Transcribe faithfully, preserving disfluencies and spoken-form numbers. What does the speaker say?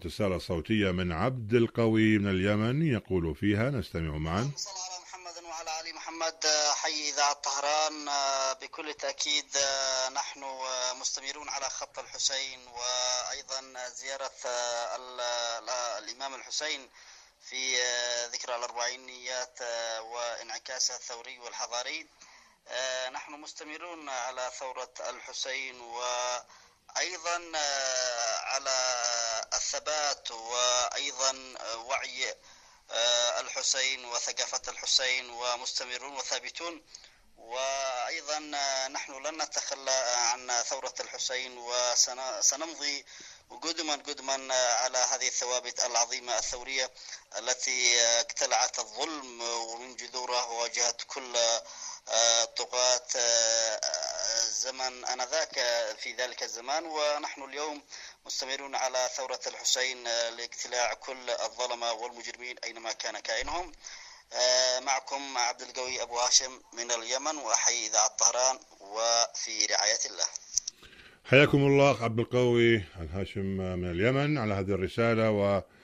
رسالة صوتية من عبد القوي من اليمن يقول فيها، نستمع معا. صلى على محمد وعلى آل محمد. حي إذاعة طهران. بكل تأكيد نحن مستمرون على خط الحسين، وأيضا زيارة الإمام الحسين في ذكرى الأربعينيات وانعكاسها الثوري والحضاري. نحن مستمرون على ثورة الحسين، وأيضا على الثبات وأيضا وعي الحسين وثقافة الحسين، ومستمرون وثابتون. وأيضا نحن لن نتخلى عن ثورة الحسين، وسنمضي قدما قدما على هذه الثوابت العظيمة الثورية التي اقتلعت الظلم ومن جذوره وواجهت كل طغاة زمن آنذاك في ذلك الزمان. ونحن اليوم مستمرون على ثورة الحسين لاقتلاع كل الظلمة والمجرمين أينما كان كائنهم. معكم عبد القوي أبو هاشم من اليمن، وأحيي إذاعة طهران وفي رعاية الله. حياكم الله عبد القوي هاشم من اليمن على هذه الرسالة، و